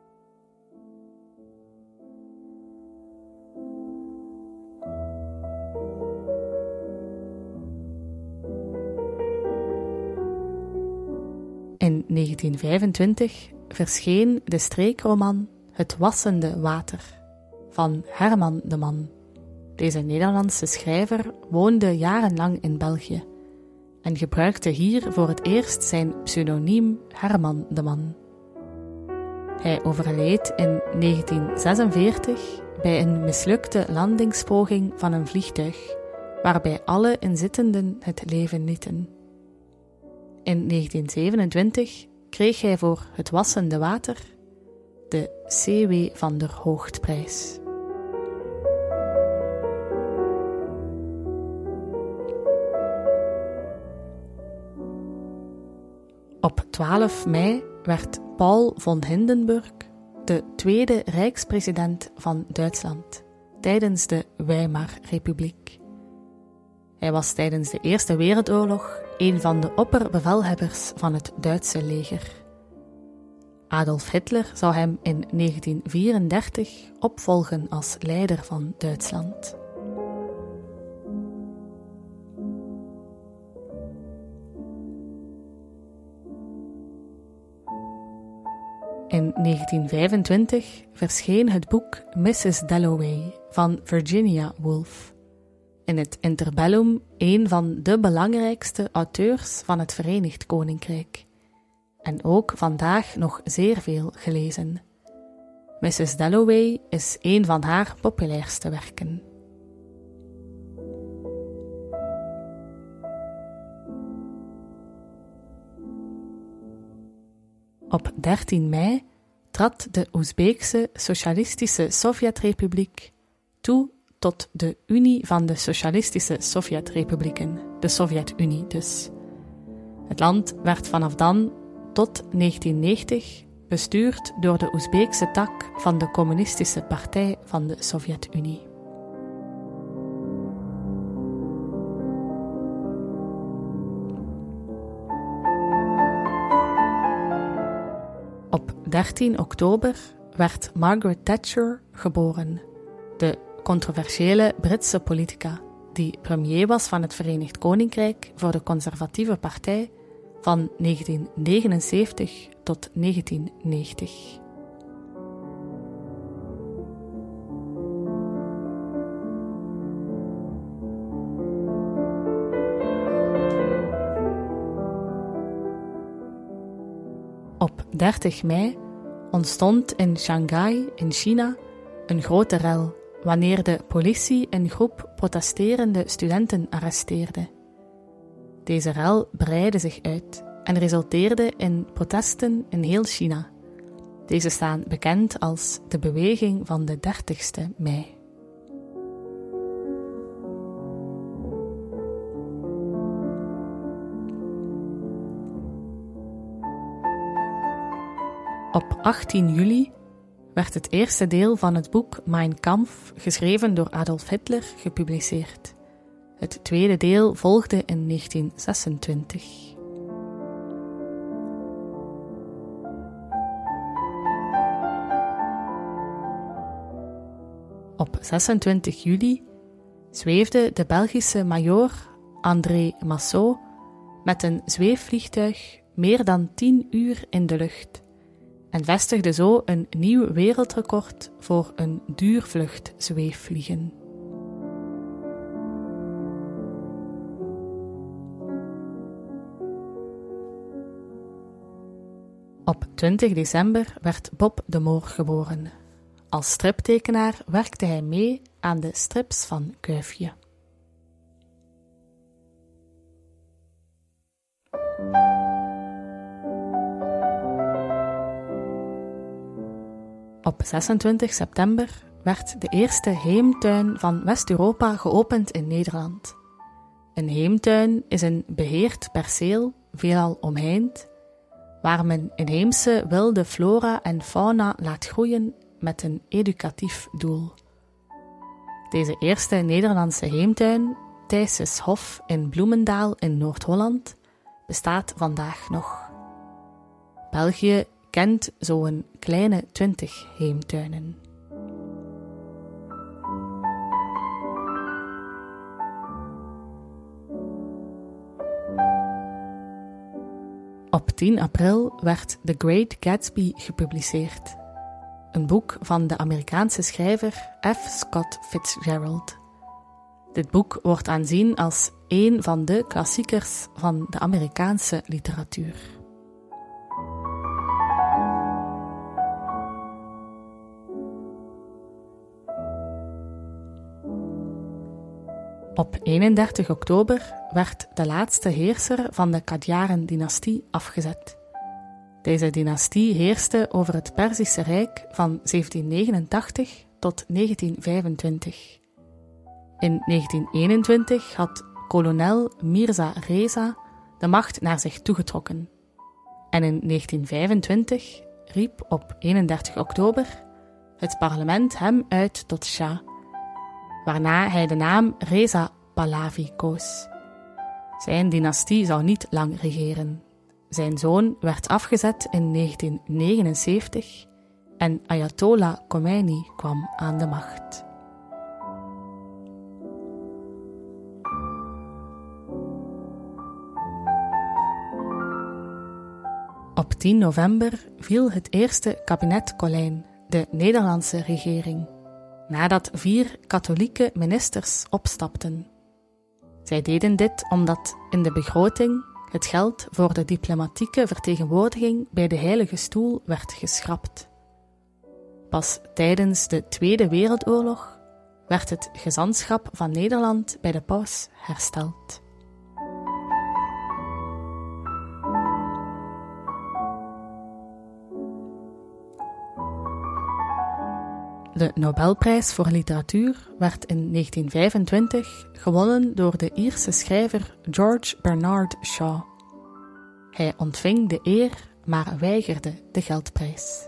In negentien vijfentwintig verscheen de streekroman Het wassende water van Herman de Man. Deze Nederlandse schrijver woonde jarenlang in België en gebruikte hier voor het eerst zijn pseudoniem Herman de Man. Hij overleed in negentien zesenveertig bij een mislukte landingspoging van een vliegtuig, waarbij alle inzittenden het leven lieten. In negentien zevenentwintig kreeg hij voor Het wassende water de C W van der Hoogt-prijs. Op twaalf mei werd Paul von Hindenburg de tweede rijkspresident van Duitsland tijdens de Weimarrepubliek. Hij was tijdens de Eerste Wereldoorlog een van de opperbevelhebbers van het Duitse leger. Adolf Hitler zou hem in negentien vierendertig opvolgen als leider van Duitsland. In negentien vijfentwintig verscheen het boek missus Dalloway van Virginia Woolf. In het interbellum een van de belangrijkste auteurs van het Verenigd Koninkrijk. En ook vandaag nog zeer veel gelezen. missus Dalloway is een van haar populairste werken. Op dertien mei trad de Oezbeekse Socialistische Sovjetrepubliek toe tot de Unie van de Socialistische Sovjetrepublieken, de Sovjet-Unie dus. Het land werd vanaf dan tot negentien negentig bestuurd door de Oezbeekse tak van de Communistische Partij van de Sovjet-Unie. Op dertien oktober werd Margaret Thatcher geboren, de controversiële Britse politica, die premier was van het Verenigd Koninkrijk voor de conservatieve partij van negentien negenenzeventig tot negentien negentig. Op dertig mei ontstond in Shanghai in China een grote rel, wanneer de politie een groep protesterende studenten arresteerde. Deze rel breidde zich uit en resulteerde in protesten in heel China. Deze staan bekend als de beweging van de dertigste mei. Op achttien juli werd het eerste deel van het boek Mein Kampf, geschreven door Adolf Hitler, gepubliceerd. Het tweede deel volgde in negentien zesentwintig. Op zesentwintig juli zweefde de Belgische majoor André Massot met een zweefvliegtuig meer dan tien uur in de lucht en vestigde zo een nieuw wereldrecord voor een duurvlucht zweefvliegen. Op twintig december werd Bob de Moor geboren. Als striptekenaar werkte hij mee aan de strips van Kuifje. Op zesentwintig september werd de eerste heemtuin van West-Europa geopend in Nederland. Een heemtuin is een beheerd perceel, veelal omheind, waar men inheemse wilde flora en fauna laat groeien met een educatief doel. Deze eerste Nederlandse heemtuin, Thijsses Hof in Bloemendaal in Noord-Holland, bestaat vandaag nog. België kent zo'n kleine twintig heemtuinen. Op tien april werd The Great Gatsby gepubliceerd. Een boek van de Amerikaanse schrijver F. Scott Fitzgerald. Dit boek wordt aanzien als een van de klassiekers van de Amerikaanse literatuur. Op eenendertig oktober werd de laatste heerser van de Qadjaren-dynastie afgezet. Deze dynastie heerste over het Perzische Rijk van zeventien negenentachtig tot negentien vijfentwintig. In negentien eenentwintig had kolonel Mirza Reza de macht naar zich toegetrokken. En in negentien vijfentwintig riep op eenendertig oktober het parlement hem uit tot Shah, waarna hij de naam Reza Pahlavi koos. Zijn dynastie zou niet lang regeren. Zijn zoon werd afgezet in negentien negenenzeventig en Ayatollah Khomeini kwam aan de macht. Op tien november viel het eerste kabinet Colijn, de Nederlandse regering, nadat vier katholieke ministers opstapten. Zij deden dit omdat in de begroting het geld voor de diplomatieke vertegenwoordiging bij de Heilige Stoel werd geschrapt. Pas tijdens de Tweede Wereldoorlog werd het gezantschap van Nederland bij de paus hersteld. De Nobelprijs voor literatuur werd in negentien vijfentwintig gewonnen door de Ierse schrijver George Bernard Shaw. Hij ontving de eer, maar weigerde de geldprijs.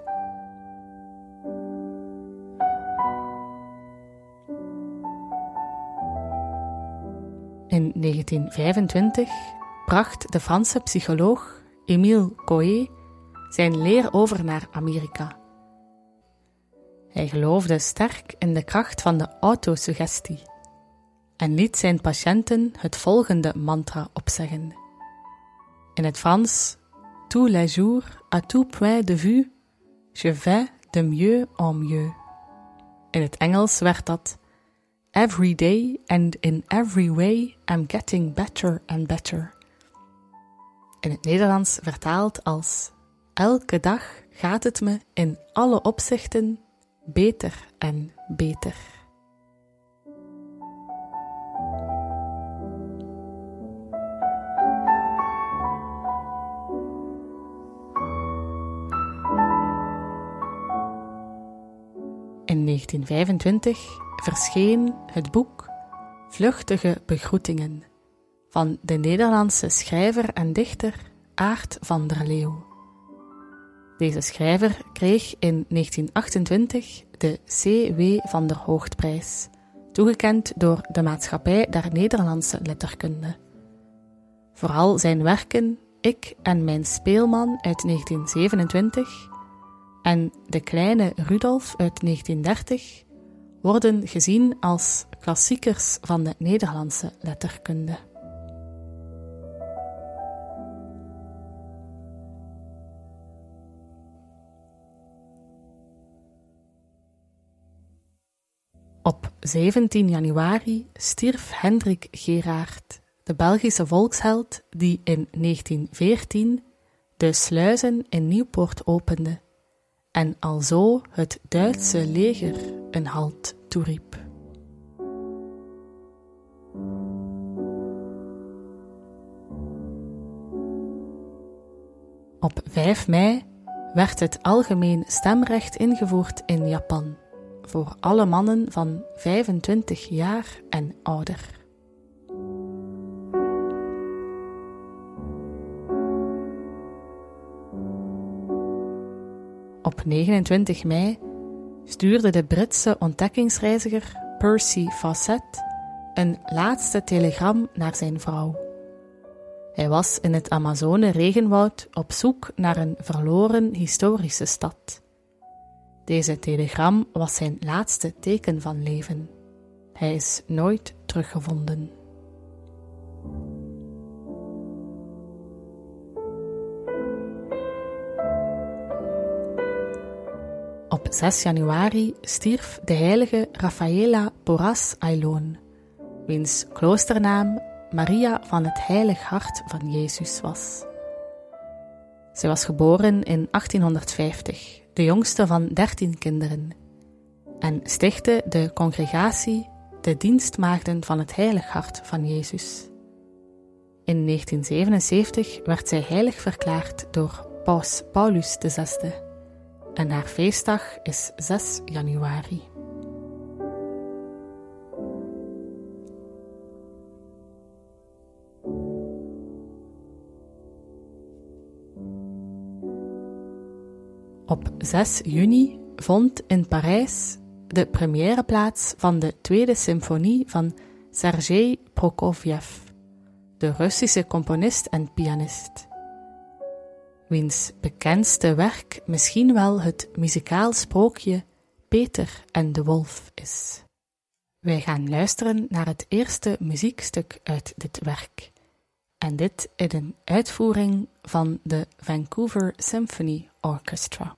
In negentien vijfentwintig bracht de Franse psycholoog Émile Coué zijn leer over naar Amerika. Hij geloofde sterk in de kracht van de autosuggestie en liet zijn patiënten het volgende mantra opzeggen. In het Frans, tous les jours, à tout point de vue, je vais de mieux en mieux. In het Engels werd dat every day and in every way I'm getting better and better. In het Nederlands vertaald als elke dag gaat het me in alle opzichten beter en beter. In negentien vijfentwintig verscheen het boek Vluchtige begroetingen van de Nederlandse schrijver en dichter Aart van der Leeuw. Deze schrijver kreeg in negentien achtentwintig de C W van der Hoogtprijs, toegekend door de Maatschappij der Nederlandse Letterkunde. Vooral zijn werken Ik en mijn speelman uit negentien zevenentwintig en De kleine Rudolf uit negentien dertig worden gezien als klassiekers van de Nederlandse letterkunde. Op zeventien januari stierf Hendrik Geraert, de Belgische volksheld die in negentien veertien de sluizen in Nieuwpoort opende en alzo het Duitse leger een halt toeriep. Op vijf mei werd het algemeen stemrecht ingevoerd in Japan, voor alle mannen van vijfentwintig jaar en ouder. Op negenentwintig mei stuurde de Britse ontdekkingsreiziger Percy Fawcett een laatste telegram naar zijn vrouw. Hij was in het Amazone-regenwoud op zoek naar een verloren historische stad. Deze telegram was zijn laatste teken van leven. Hij is nooit teruggevonden. Op zes januari stierf de heilige Raffaella Porras Ayllón, wiens kloosternaam Maria van het Heilig Hart van Jezus was. Zij was geboren in achttienhonderdvijftig, de jongste van dertien kinderen, en stichtte de congregatie de Dienstmaagden van het Heilig Hart van Jezus. In negentien zevenenzeventig werd zij heilig verklaard door paus Paulus de zesde. En haar feestdag is zes januari. Op zes juni vond in Parijs de première plaats van de tweede symfonie van Sergei Prokofjev, de Russische componist en pianist, wiens bekendste werk misschien wel het muzikaal sprookje Peter en de Wolf is. Wij gaan luisteren naar het eerste muziekstuk uit dit werk, en dit in een uitvoering van de Vancouver Symphony Orchestra.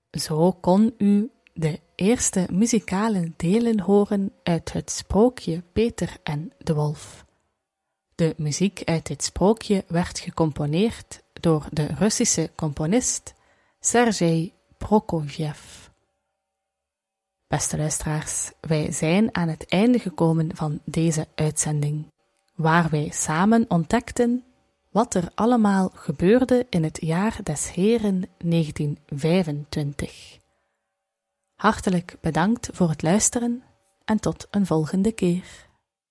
Zo kon u de eerste muzikale delen horen uit het sprookje Peter en de Wolf. De muziek uit dit sprookje werd gecomponeerd door de Russische componist Sergei Prokofjev. Beste luisteraars, wij zijn aan het einde gekomen van deze uitzending, waar wij samen ontdekten wat er allemaal gebeurde in het jaar des Heren negentien vijfentwintig. Hartelijk bedankt voor het luisteren en tot een volgende keer.